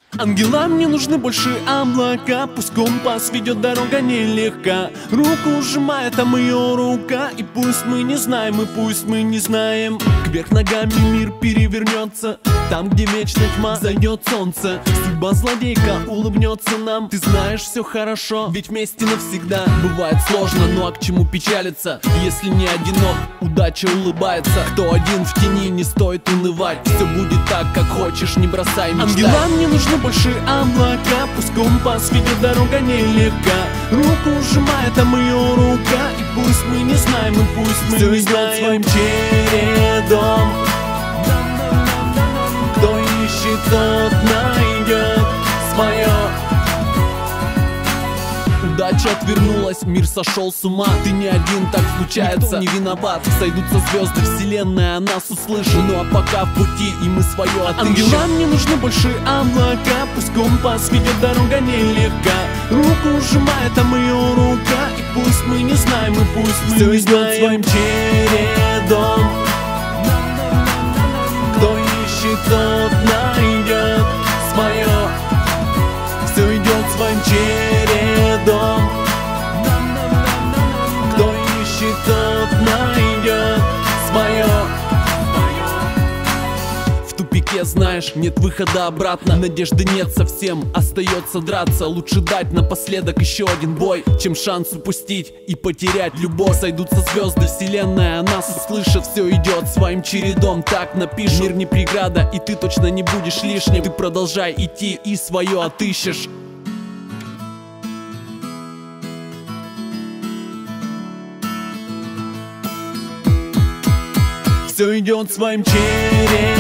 Ангелам не нужны больше облака, пусть компас ведет, дорога нелегка. Руку сжимает там ее рука, и пусть мы не знаем, и пусть мы не знаем, кверх ногами мир перевернется. Там, где вечная тьма, зайдет солнце. Судьба злодейка улыбнется нам. Ты знаешь, все хорошо, ведь вместе навсегда. Бывает сложно, ну а к чему печалиться, если не одинок, удача улыбается. Кто один в тени, не стоит унывать. Все будет так, как хочешь, не бросай мечтать. Ангелам не нужны больше облака, пусть компас ведет, дорога нелегка. Руку сжимает там ее рука, и пусть мы не знаем, и пусть мы все не знаем. Своим чередом. Кто ищет, тот найдет свое. Удача отвернулась, мир сошел с ума. Ты не один, так случается, никто не виноват. Сойдутся звезды, вселенная нас услышит. Ну а пока в пути, и мы свое отыщем. Ангелам не нужны больше облака, пусть компас ведет, дорога нелегка. Руку сжимает там ее рука, и пусть мы не знаем, и пусть мы все не знаем. Своим чередом. Кто ищет, тот найдет свое. Все идет своим чередом. Кто ищет, тот найдет свое. В тупике, знаешь, нет выхода обратно. Надежды нет совсем, остается драться. Лучше дать напоследок еще один бой, чем шанс упустить и потерять любовь. Сойдутся звезды, вселенная нас услышит. Все идет своим чередом, так напишут. Мир не преграда, и ты точно не будешь лишним. Ты продолжай идти и свое отыщешь. Все идет своим чередом.